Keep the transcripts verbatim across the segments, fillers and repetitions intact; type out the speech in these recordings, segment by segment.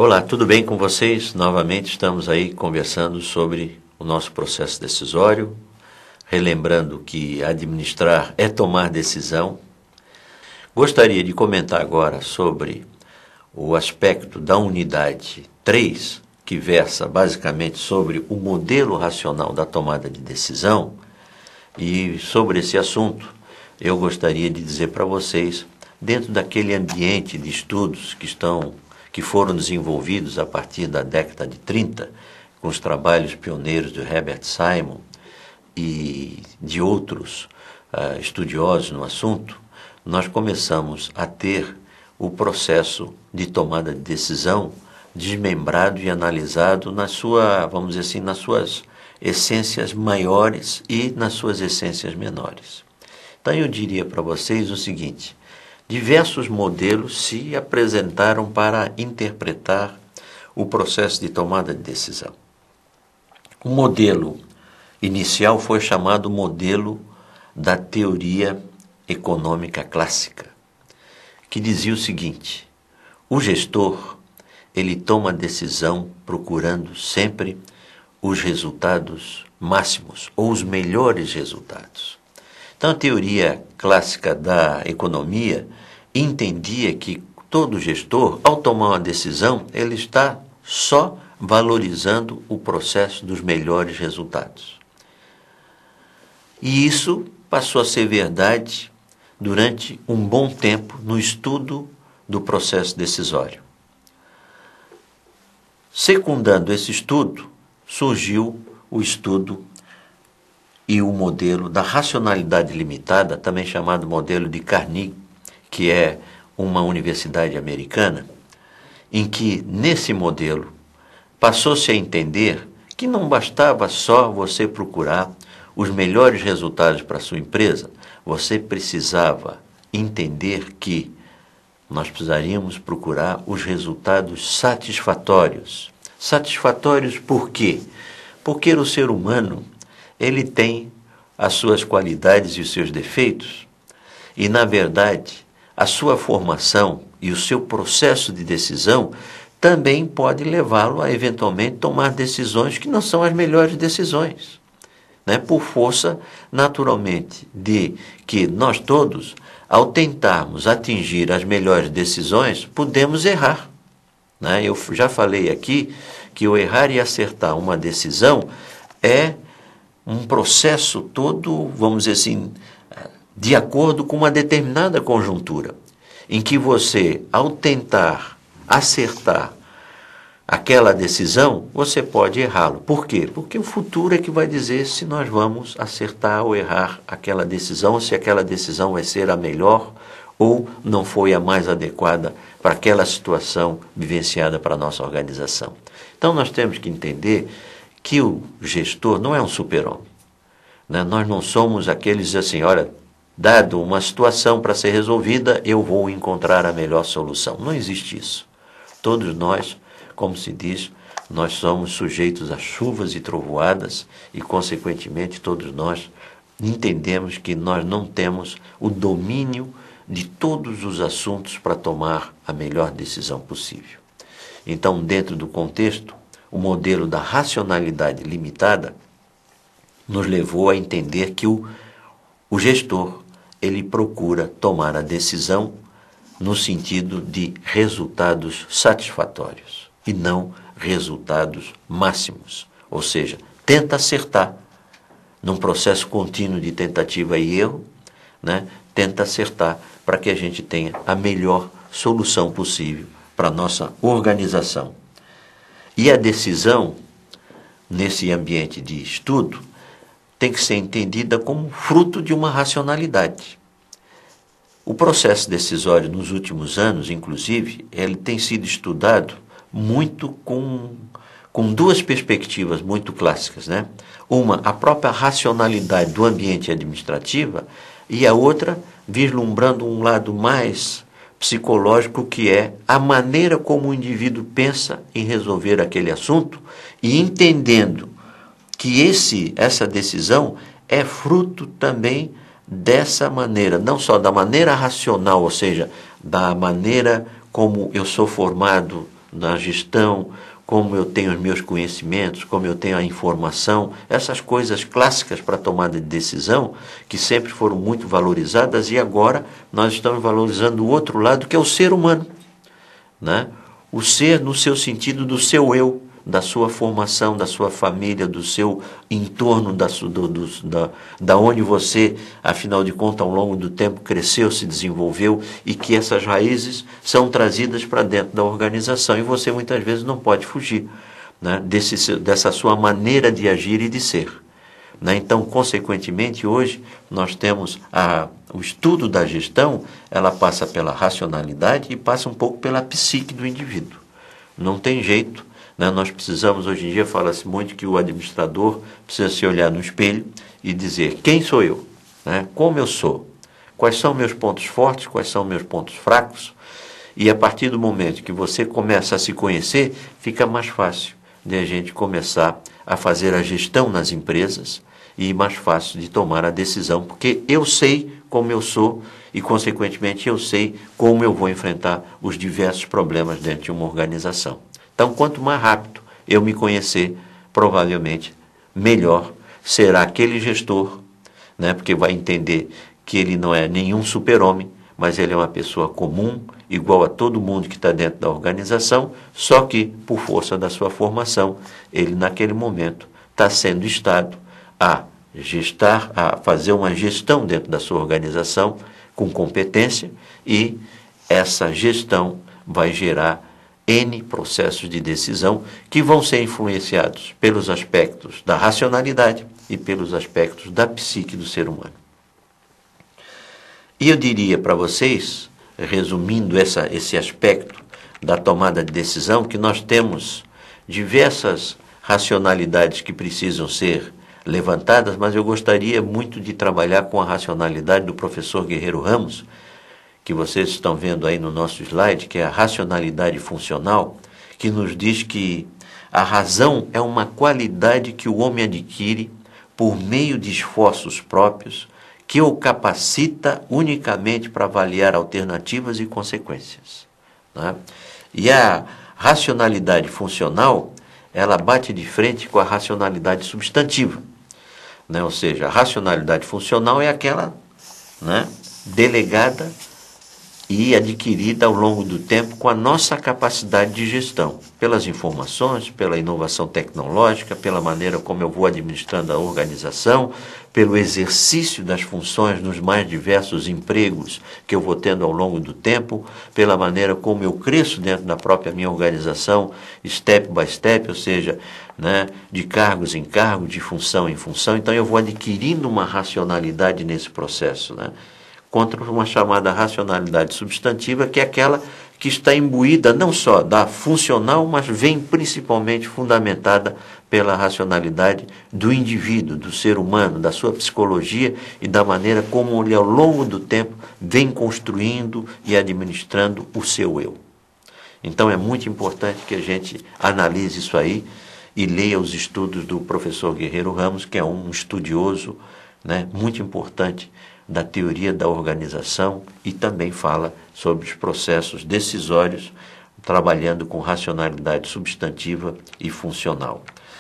Olá, tudo bem com vocês? Novamente estamos aí conversando sobre o nosso processo decisório, relembrando que administrar é tomar decisão. Gostaria de comentar agora sobre o aspecto da unidade três, que versa basicamente sobre o modelo racional da tomada de decisão. E sobre esse assunto, eu gostaria de dizer para vocês, dentro daquele ambiente de estudos que estão que foram desenvolvidos a partir da década de trinta, com os trabalhos pioneiros de Herbert Simon e de outros uh, estudiosos no assunto, nós começamos a ter o processo de tomada de decisão desmembrado e analisado na sua, vamos dizer assim, nas suas essências maiores e nas suas essências menores. Então eu diria para vocês o seguinte: diversos modelos se apresentaram para interpretar o processo de tomada de decisão. O modelo inicial foi chamado modelo da teoria econômica clássica, que dizia o seguinte: o gestor, ele toma decisão procurando sempre os resultados máximos ou os melhores resultados. Então, a teoria clássica da economia entendia que todo gestor, ao tomar uma decisão, ele está só valorizando o processo dos melhores resultados. E isso passou a ser verdade durante um bom tempo no estudo do processo decisório. Secundando esse estudo, surgiu o estudo e o modelo da racionalidade limitada, também chamado modelo de Carnegie, que é uma universidade americana, em que, nesse modelo, passou-se a entender que não bastava só você procurar os melhores resultados para a sua empresa, você precisava entender que nós precisaríamos procurar os resultados satisfatórios. Satisfatórios por quê? Porque o ser humano, ele tem as suas qualidades e os seus defeitos, e, na verdade, a sua formação e o seu processo de decisão também pode levá-lo a, eventualmente, tomar decisões que não são as melhores decisões, né? Por força, naturalmente, de que nós todos, ao tentarmos atingir as melhores decisões, podemos errar, né? Eu já falei aqui que o errar e acertar uma decisão é um processo todo, vamos dizer assim, de acordo com uma determinada conjuntura, em que você, ao tentar acertar aquela decisão, você pode errá-lo. Por quê? Porque o futuro é que vai dizer se nós vamos acertar ou errar aquela decisão, ou se aquela decisão vai ser a melhor ou não foi a mais adequada para aquela situação vivenciada para a nossa organização. Então nós temos que entender que o gestor não é um super-homem, né? Nós não somos aqueles assim, olha, dado uma situação para ser resolvida, eu vou encontrar a melhor solução. Não existe isso. Todos nós, como se diz, nós somos sujeitos a chuvas e trovoadas e, consequentemente, todos nós entendemos que nós não temos o domínio de todos os assuntos para tomar a melhor decisão possível. Então, dentro do contexto, o modelo da racionalidade limitada nos levou a entender que o, o gestor, ele procura tomar a decisão no sentido de resultados satisfatórios e não resultados máximos. Ou seja, tenta acertar num processo contínuo de tentativa e erro, né? Tenta acertar para que a gente tenha a melhor solução possível para a nossa organização. E a decisão, nesse ambiente de estudo, tem que ser entendida como fruto de uma racionalidade. O processo decisório nos últimos anos, inclusive, ele tem sido estudado muito com, com duas perspectivas muito clássicas, né? Uma, a própria racionalidade do ambiente administrativo, e a outra, vislumbrando um lado mais psicológico, que é a maneira como o indivíduo pensa em resolver aquele assunto e entendendo que esse, essa decisão é fruto também dessa maneira, não só da maneira racional, ou seja, da maneira como eu sou formado na gestão, como eu tenho os meus conhecimentos, como eu tenho a informação, essas coisas clássicas para tomada de decisão, que sempre foram muito valorizadas, e agora nós estamos valorizando o outro lado, que é o ser humano, né? O ser no seu sentido do seu eu, da sua formação, da sua família, do seu entorno, da, do, do, da, da onde você, afinal de contas, ao longo do tempo cresceu, se desenvolveu, e que essas raízes são trazidas para dentro da organização, e você muitas vezes não pode fugir, né, desse, dessa sua maneira de agir e de ser. Né? Então, consequentemente, hoje nós temos a, o estudo da gestão, ela passa pela racionalidade e passa um pouco pela psique do indivíduo. Não tem jeito. Né? Nós precisamos, hoje em dia, fala-se muito que o administrador precisa se olhar no espelho e dizer: quem sou eu? Né? Como eu sou? Quais são meus pontos fortes? Quais são meus pontos fracos? E a partir do momento que você começa a se conhecer, fica mais fácil de a gente começar a fazer a gestão nas empresas e mais fácil de tomar a decisão, porque eu sei como eu sou e, consequentemente, eu sei como eu vou enfrentar os diversos problemas dentro de uma organização. Então, quanto mais rápido eu me conhecer, provavelmente, melhor será aquele gestor, né? Porque vai entender que ele não é nenhum super-homem, mas ele é uma pessoa comum, igual a todo mundo que está dentro da organização, só que, por força da sua formação, ele, naquele momento, está sendo instado a gestar, a fazer uma gestão dentro da sua organização com competência, e essa gestão vai gerar N processos de decisão que vão ser influenciados pelos aspectos da racionalidade e pelos aspectos da psique do ser humano. E eu diria para vocês, resumindo essa, esse aspecto da tomada de decisão, que nós temos diversas racionalidades que precisam ser levantadas, mas eu gostaria muito de trabalhar com a racionalidade do professor Guerreiro Ramos, que vocês estão vendo aí no nosso slide, que é a racionalidade funcional, que nos diz que a razão é uma qualidade que o homem adquire por meio de esforços próprios, que o capacita unicamente para avaliar alternativas e consequências. Né? E a racionalidade funcional, ela bate de frente com a racionalidade substantiva. Né? Ou seja, a racionalidade funcional é aquela, né, delegada e adquirida ao longo do tempo com a nossa capacidade de gestão, pelas informações, pela inovação tecnológica, pela maneira como eu vou administrando a organização, pelo exercício das funções nos mais diversos empregos que eu vou tendo ao longo do tempo, pela maneira como eu cresço dentro da própria minha organização, step by step, ou seja, né, de cargos em cargo, de função em função. Então eu vou adquirindo uma racionalidade nesse processo, né? Contra uma chamada racionalidade substantiva, que é aquela que está imbuída não só da funcional, mas vem principalmente fundamentada pela racionalidade do indivíduo, do ser humano, da sua psicologia e da maneira como ele, ao longo do tempo, vem construindo e administrando o seu eu. Então é muito importante que a gente analise isso aí e leia os estudos do professor Guerreiro Ramos, que é um estudioso, né, muito importante da teoria da organização, e também fala sobre os processos decisórios, trabalhando com racionalidade substantiva e funcional.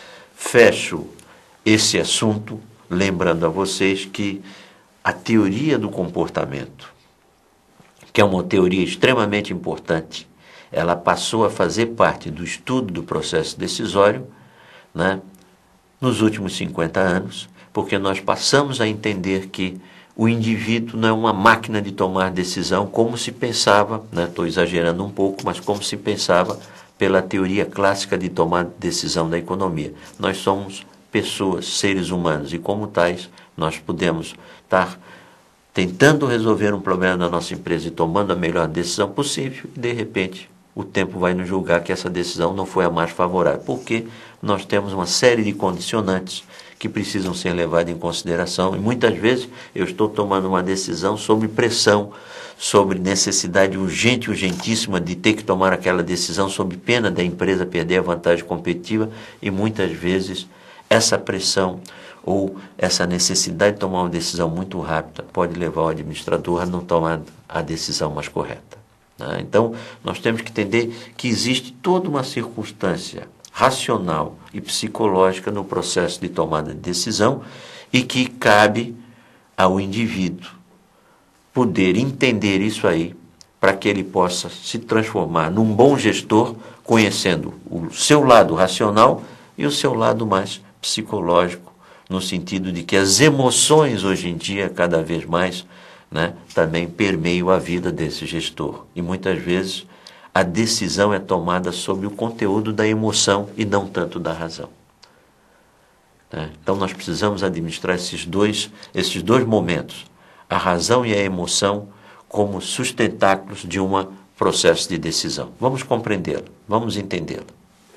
Fecho esse assunto lembrando a vocês que a teoria do comportamento, que é uma teoria extremamente importante, ela passou a fazer parte do estudo do processo decisório, né, nos últimos cinquenta anos, porque nós passamos a entender que o indivíduo não é uma máquina de tomar decisão, como se pensava, né? Estou exagerando um pouco, mas como se pensava pela teoria clássica de tomar decisão da economia. Nós somos pessoas, seres humanos, e como tais, nós podemos estar tentando resolver um problema da nossa empresa e tomando a melhor decisão possível, e de repente o tempo vai nos julgar que essa decisão não foi a mais favorável, porque nós temos uma série de condicionantes que precisam ser levados em consideração, e muitas vezes eu estou tomando uma decisão sob pressão, sobre necessidade urgente, urgentíssima de ter que tomar aquela decisão sob pena da empresa perder a vantagem competitiva, e muitas vezes essa pressão ou essa necessidade de tomar uma decisão muito rápida pode levar o administrador a não tomar a decisão mais correta. né? Então, nós temos que entender que existe toda uma circunstância racional e psicológica no processo de tomada de decisão e que cabe ao indivíduo poder entender isso aí para que ele possa se transformar num bom gestor, conhecendo o seu lado racional e o seu lado mais psicológico, no sentido de que as emoções hoje em dia, cada vez mais, né, também permeiam a vida desse gestor. E muitas vezes a decisão é tomada sobre o conteúdo da emoção e não tanto da razão. Né? Então nós precisamos administrar esses dois, esses dois momentos, a razão e a emoção, como sustentáculos de um processo de decisão. Vamos compreendê-lo, vamos entendê-lo.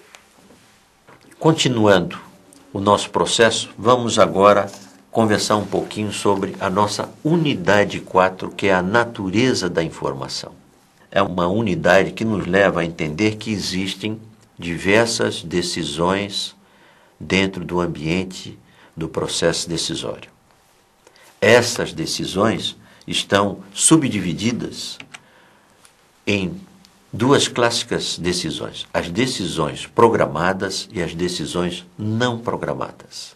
Continuando o nosso processo, vamos agora conversar um pouquinho sobre a nossa unidade quatro, que é a natureza da informação. É uma unidade que nos leva a entender que existem diversas decisões dentro do ambiente do processo decisório. Essas decisões estão subdivididas em duas clássicas decisões: as decisões programadas e as decisões não programadas.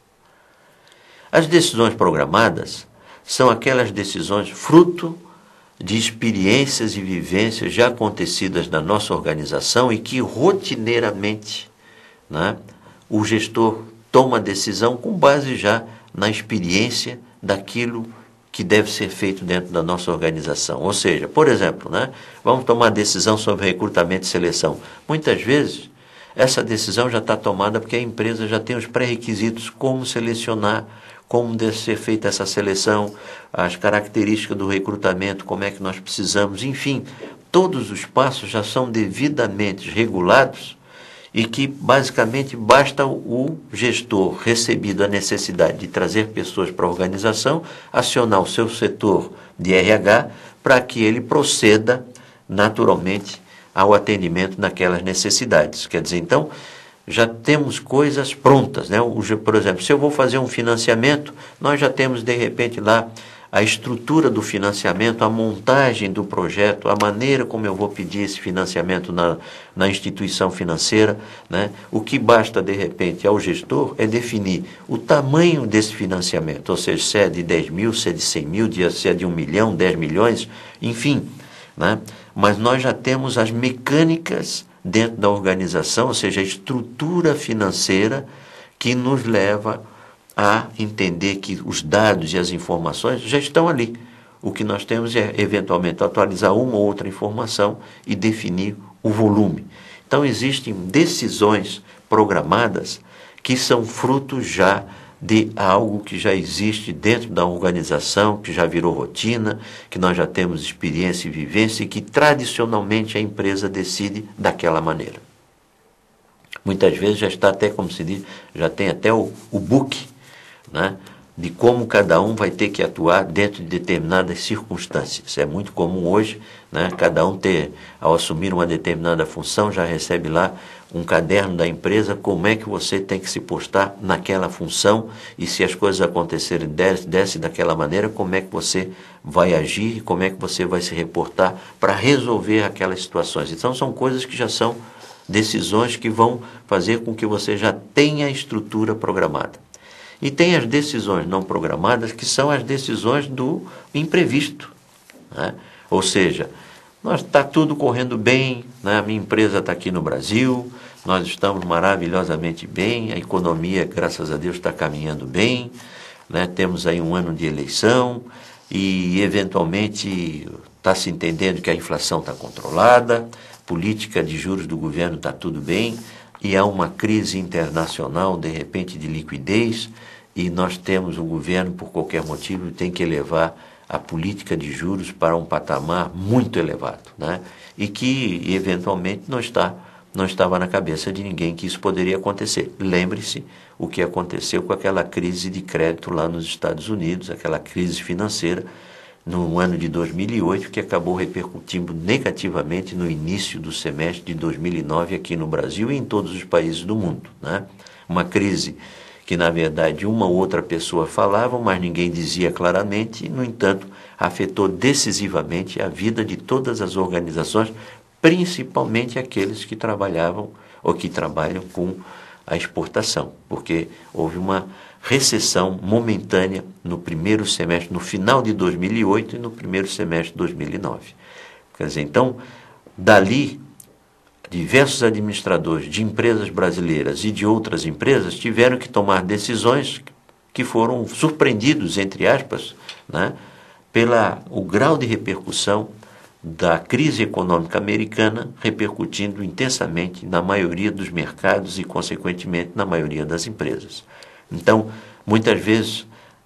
As decisões programadas são aquelas decisões fruto de experiências e vivências já acontecidas na nossa organização e que rotineiramente, né, o gestor toma a decisão com base já na experiência daquilo que deve ser feito dentro da nossa organização. Ou seja, por exemplo, né, vamos tomar decisão sobre recrutamento e seleção. Muitas vezes, essa decisão já está tomada porque a empresa já tem os pré-requisitos, como selecionar, como deve ser feita essa seleção, as características do recrutamento, como é que nós precisamos, enfim, todos os passos já são devidamente regulados e que basicamente basta o gestor, recebido a necessidade de trazer pessoas para a organização, acionar o seu setor de R H para que ele proceda naturalmente ao atendimento daquelas necessidades. Quer dizer, então, já temos coisas prontas, né? Por exemplo, se eu vou fazer um financiamento, nós já temos de repente lá a estrutura do financiamento, a montagem do projeto, a maneira como eu vou pedir esse financiamento na, na instituição financeira, né? O que basta, de repente, ao gestor é definir o tamanho desse financiamento, ou seja, se é de dez mil, se é de cem mil, se é de um milhão, dez milhões, enfim, né? Mas nós já temos as mecânicas dentro da organização, ou seja, a estrutura financeira que nos leva a entender que os dados e as informações já estão ali. O que nós temos é, eventualmente, atualizar uma ou outra informação e definir o volume. Então, existem decisões programadas que são frutos já de algo que já existe dentro da organização, que já virou rotina, que nós já temos experiência e vivência e que, tradicionalmente, a empresa decide daquela maneira. Muitas vezes já está até, como se diz, já tem até o, o book, né, de como cada um vai ter que atuar dentro de determinadas circunstâncias. É muito comum hoje, né, cada um ter, ao assumir uma determinada função, já recebe lá um caderno da empresa, como é que você tem que se postar naquela função e se as coisas acontecerem desse, desse daquela maneira, como é que você vai agir e como é que você vai se reportar para resolver aquelas situações. Então, são coisas que já são decisões que vão fazer com que você já tenha a estrutura programada. E tem as decisões não programadas, que são as decisões do imprevisto, né? Ou seja, está tudo correndo bem, né? A minha empresa está aqui no Brasil, nós estamos maravilhosamente bem, a economia, graças a Deus, está caminhando bem, né? Temos aí um ano de eleição e, eventualmente, está se entendendo que a inflação está controlada, política de juros do governo está tudo bem, e há uma crise internacional, de repente, de liquidez, e nós temos o governo, por qualquer motivo, tem que elevar a política de juros para um patamar muito elevado, né? E que, eventualmente, não, está, não estava na cabeça de ninguém que isso poderia acontecer. Lembre-se o que aconteceu com aquela crise de crédito lá nos Estados Unidos, aquela crise financeira, no ano de dois mil e oito, que acabou repercutindo negativamente no início do semestre de dois mil e nove aqui no Brasil e em todos os países do mundo, né? Uma crise que que na verdade uma ou outra pessoa falava, mas ninguém dizia claramente, e, no entanto, afetou decisivamente a vida de todas as organizações, principalmente aqueles que trabalhavam ou que trabalham com a exportação, porque houve uma recessão momentânea no primeiro semestre, no final de dois mil e oito e no primeiro semestre de dois mil e nove. Quer dizer, então, dali, diversos administradores de empresas brasileiras e de outras empresas tiveram que tomar decisões que foram surpreendidos, entre aspas, né, pela o grau de repercussão da crise econômica americana, repercutindo intensamente na maioria dos mercados e, consequentemente, na maioria das empresas. Então, muitas vezes,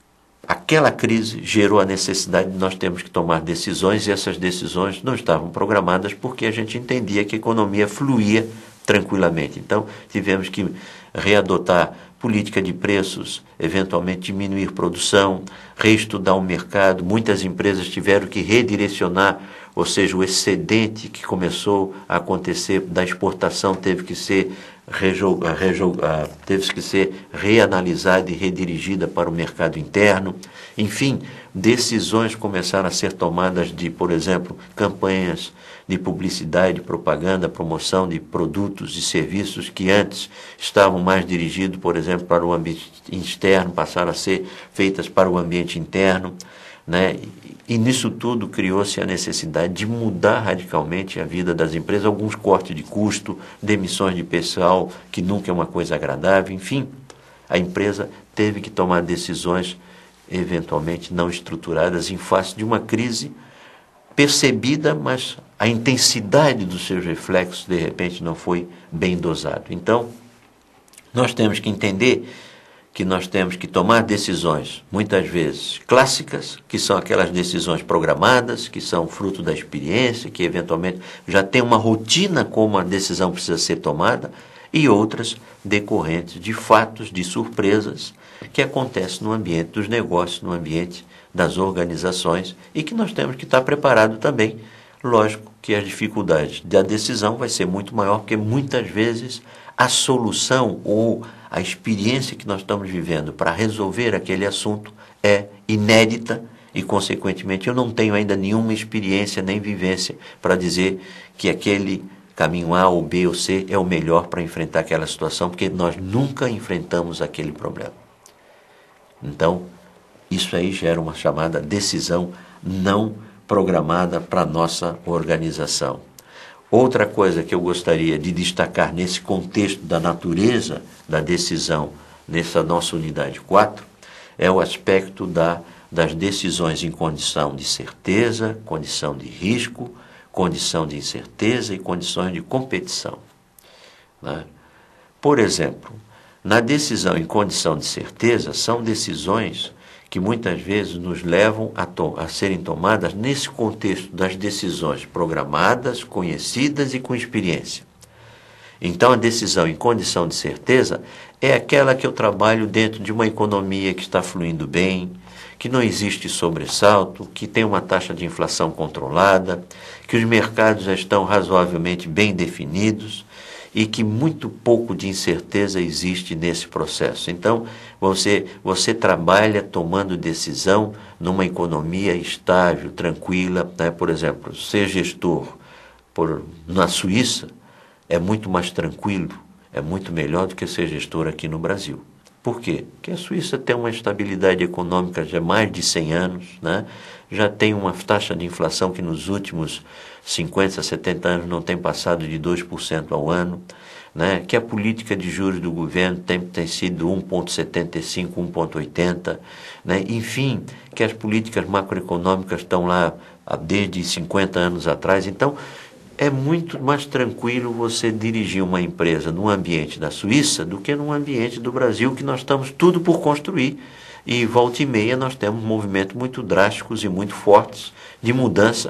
aquela crise gerou a necessidade de nós termos que tomar decisões, e essas decisões não estavam programadas porque a gente entendia que a economia fluía tranquilamente. Então, tivemos que readotar política de preços, eventualmente diminuir produção, reestudar o mercado. Muitas empresas tiveram que redirecionar, ou seja, o excedente que começou a acontecer da exportação teve que ser Rejo, rejo, teve que ser reanalisada e redirigida para o mercado interno. Enfim, decisões começaram a ser tomadas de, por exemplo, campanhas de publicidade, propaganda, promoção de produtos e serviços que antes estavam mais dirigidos, por exemplo, para o ambiente externo, passaram a ser feitas para o ambiente interno, né? E nisso tudo criou-se a necessidade de mudar radicalmente a vida das empresas, alguns cortes de custo, demissões de pessoal, que nunca é uma coisa agradável, enfim, a empresa teve que tomar decisões eventualmente não estruturadas em face de uma crise percebida, mas a intensidade dos seus reflexos de repente não foi bem dosado. Então, nós temos que entender que nós temos que tomar decisões, muitas vezes clássicas, que são aquelas decisões programadas, que são fruto da experiência, que eventualmente já tem uma rotina como a decisão precisa ser tomada, e outras decorrentes de fatos, de surpresas, que acontecem no ambiente dos negócios, no ambiente das organizações, e que nós temos que estar preparados também. Lógico que as dificuldades da decisão vai ser muito maior, porque muitas vezes a solução ou a experiência que nós estamos vivendo para resolver aquele assunto é inédita e, consequentemente, eu não tenho ainda nenhuma experiência nem vivência para dizer que aquele caminho A ou B ou C é o melhor para enfrentar aquela situação, porque nós nunca enfrentamos aquele problema. Então, isso aí gera uma chamada decisão não programada para a nossa organização. Outra coisa que eu gostaria de destacar nesse contexto da natureza da decisão, nessa nossa unidade quatro, é o aspecto da, das decisões em condição de certeza, condição de risco, condição de incerteza e condições de competição, né? Por exemplo, na decisão em condição de certeza, são decisões que muitas vezes nos levam a, to- a serem tomadas nesse contexto das decisões programadas, conhecidas e com experiência. Então, a decisão em condição de certeza é aquela que eu trabalho dentro de uma economia que está fluindo bem, que não existe sobressalto, que tem uma taxa de inflação controlada, que os mercados já estão razoavelmente bem definidos e que muito pouco de incerteza existe nesse processo. Então, você, você trabalha tomando decisão numa economia estável, tranquila, né? Por exemplo, ser gestor por, na Suíça é muito mais tranquilo, é muito melhor do que ser gestor aqui no Brasil. Por quê? Porque a Suíça tem uma estabilidade econômica de mais de cem anos, né? Já tem uma taxa de inflação que nos últimos cinquenta, setenta anos não tem passado de dois por cento ao ano, né? Que a política de juros do governo tem, tem sido um vírgula setenta e cinco, um vírgula oitenta, né? Enfim, que as políticas macroeconômicas estão lá desde cinquenta anos atrás. Então, é muito mais tranquilo você dirigir uma empresa num ambiente da Suíça do que num ambiente do Brasil, que nós estamos tudo por construir. E volta e meia nós temos movimentos muito drásticos e muito fortes de mudança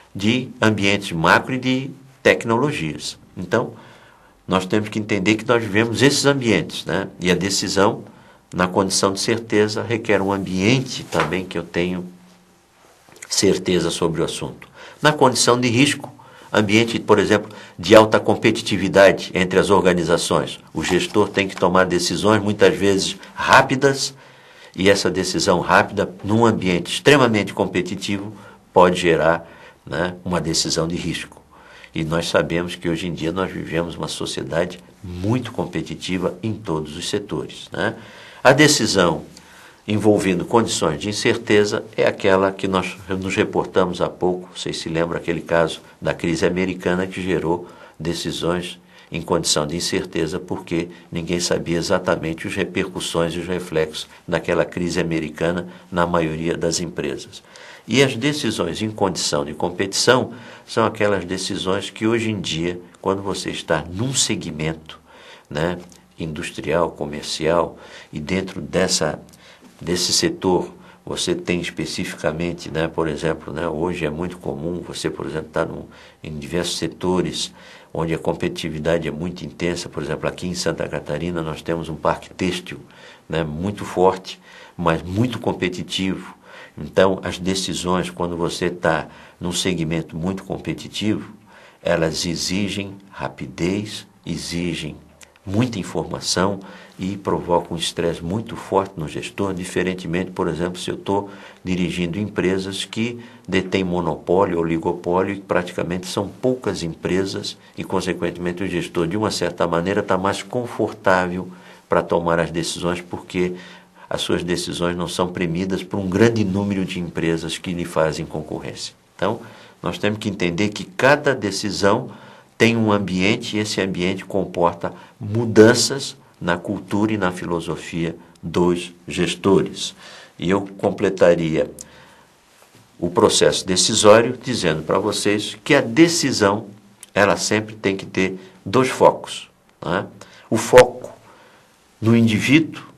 de ambientes macro e de tecnologias. Então, nós temos que entender que nós vivemos esses ambientes, né? E a decisão, na condição de certeza, requer um ambiente também que eu tenho certeza sobre o assunto. Na condição de risco, ambiente, por exemplo, de alta competitividade entre as organizações. O gestor tem que tomar decisões muitas vezes rápidas, e essa decisão rápida, num ambiente extremamente competitivo, pode gerar, né, uma decisão de risco. E nós sabemos que hoje em dia nós vivemos uma sociedade muito competitiva em todos os setores, né? A decisão envolvendo condições de incerteza é aquela que nós nos reportamos há pouco. Vocês se lembram aquele caso da crise americana que gerou decisões em condição de incerteza porque ninguém sabia exatamente as repercussões e os reflexos daquela crise americana na maioria das empresas. E as decisões em condição de competição são aquelas decisões que hoje em dia, quando você está num segmento, né, industrial, comercial, e dentro dessa, desse setor você tem especificamente, né, por exemplo, né, hoje é muito comum você, por exemplo, estar num, em diversos setores onde a competitividade é muito intensa. Por exemplo, aqui em Santa Catarina nós temos um parque têxtil, né, muito forte, mas muito competitivo. Então, as decisões, quando você está num segmento muito competitivo, elas exigem rapidez, exigem muita informação e provocam um estresse muito forte no gestor, diferentemente, por exemplo, se eu estou dirigindo empresas que detêm monopólio ou oligopólio e praticamente são poucas empresas e, consequentemente, o gestor, de uma certa maneira, está mais confortável para tomar as decisões porque as suas decisões não são premidas por um grande número de empresas que lhe fazem concorrência. Então, nós temos que entender que cada decisão tem um ambiente e esse ambiente comporta mudanças na cultura e na filosofia dos gestores. E eu completaria o processo decisório dizendo para vocês que a decisão, ela sempre tem que ter dois focos, né? O foco no indivíduo,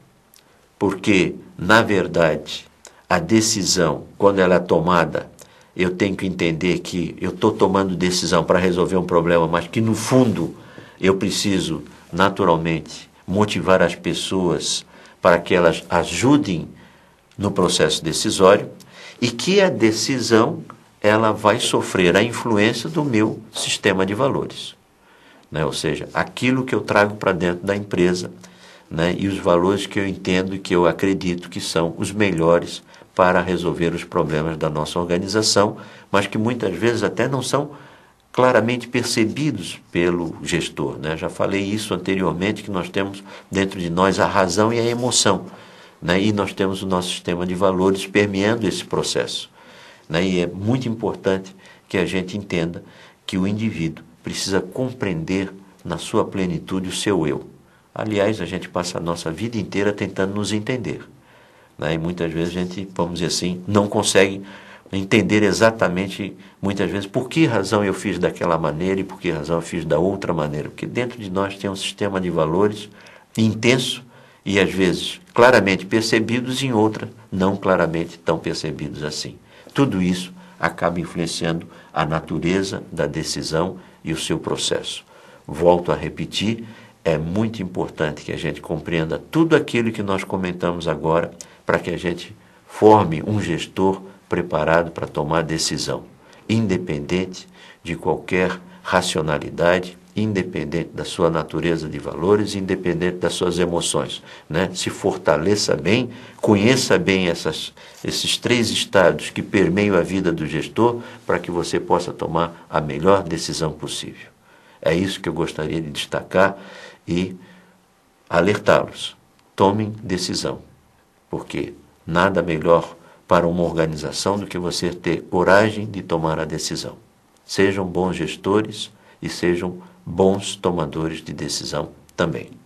porque, na verdade, a decisão, quando ela é tomada, eu tenho que entender que eu estou tomando decisão para resolver um problema, mas que, no fundo, eu preciso, naturalmente, motivar as pessoas para que elas ajudem no processo decisório e que a decisão ela vai sofrer a influência do meu sistema de valores, né? Ou seja, aquilo que eu trago para dentro da empresa, né, e os valores que eu entendo e que eu acredito que são os melhores para resolver os problemas da nossa organização, mas que muitas vezes até não são claramente percebidos pelo gestor, né? Já falei isso anteriormente, que nós temos dentro de nós a razão e a emoção, né? E nós temos o nosso sistema de valores permeando esse processo, né? E é muito importante que a gente entenda que o indivíduo precisa compreender na sua plenitude o seu eu. Aliás, a gente passa a nossa vida inteira tentando nos entender, né? E muitas vezes a gente, vamos dizer assim, não consegue entender exatamente, muitas vezes, por que razão eu fiz daquela maneira e por que razão eu fiz da outra maneira. Porque dentro de nós tem um sistema de valores intenso e, às vezes, claramente percebidos, e em outra, não claramente tão percebidos assim. Tudo isso acaba influenciando a natureza da decisão e o seu processo. Volto a repetir, é muito importante que a gente compreenda tudo aquilo que nós comentamos agora para que a gente forme um gestor preparado para tomar decisão, independente de qualquer racionalidade, independente da sua natureza de valores, independente das suas emoções, né? Se fortaleça bem, conheça bem essas, esses três estados que permeiam a vida do gestor para que você possa tomar a melhor decisão possível. É isso que eu gostaria de destacar e alertá-los. Tomem decisão, porque nada melhor para uma organização do que você ter coragem de tomar a decisão. Sejam bons gestores e sejam bons tomadores de decisão também.